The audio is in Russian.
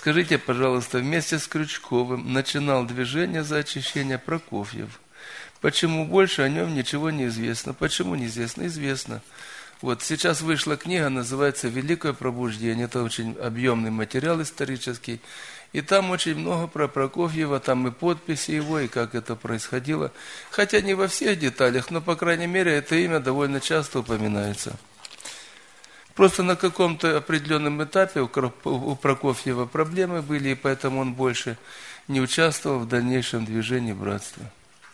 Скажите, пожалуйста, вместе с Крючковым начинал движение за очищение Прокофьев. Почему больше о нем ничего не известно? Почему неизвестно? Известно. Вот сейчас вышла книга, называется «Великое пробуждение». Это очень объемный материал исторический. И там очень много про Прокофьева, там и подписи его, и как это происходило. Хотя не во всех деталях, но, по крайней мере, это имя довольно часто упоминается. Просто на каком-то определенном этапе у Прокофьева проблемы были, и поэтому он больше не участвовал в дальнейшем движении братства.